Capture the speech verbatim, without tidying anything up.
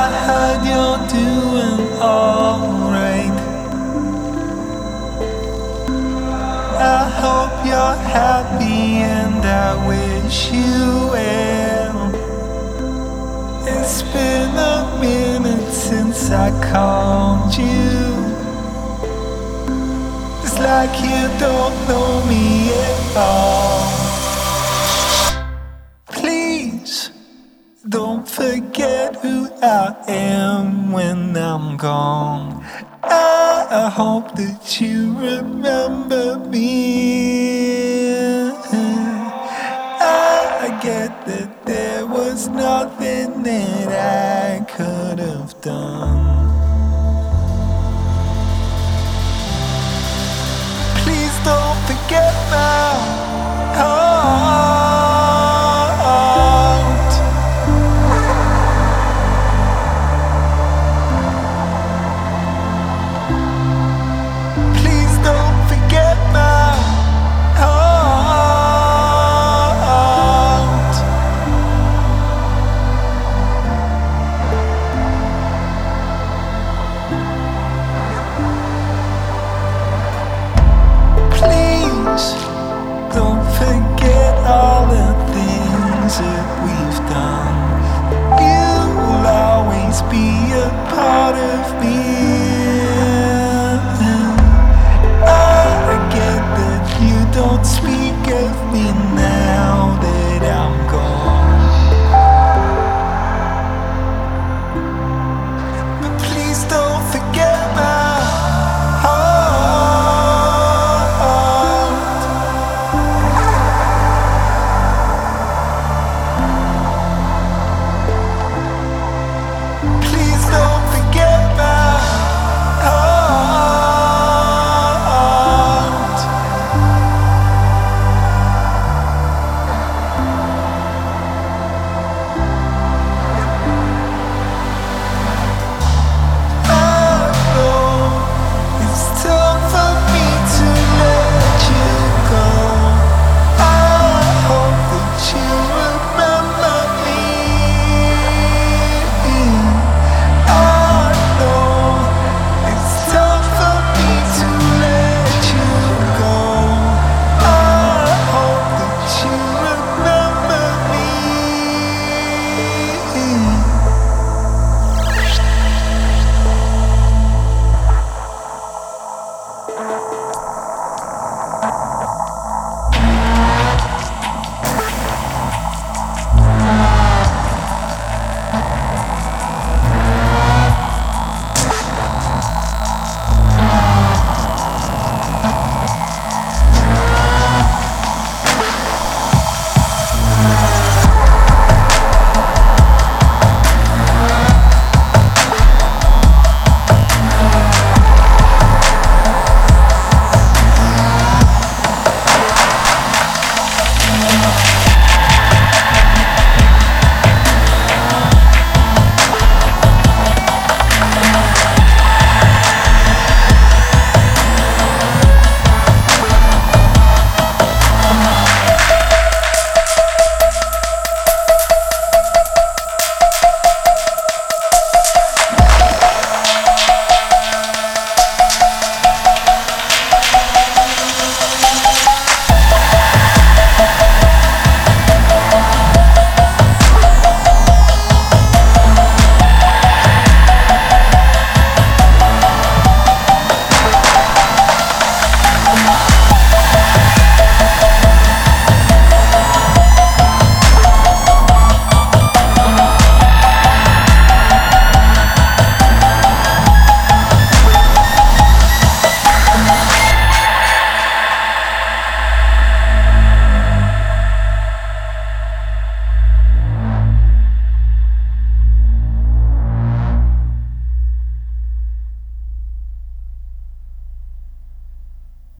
heard you're doing alright. I hope you're happy and I wish you well. It's been a minute since I called you. It's like you don't know me at all. Please don't forget who I am when I'm gone. I hope that you remember me. I get that there was nothing that I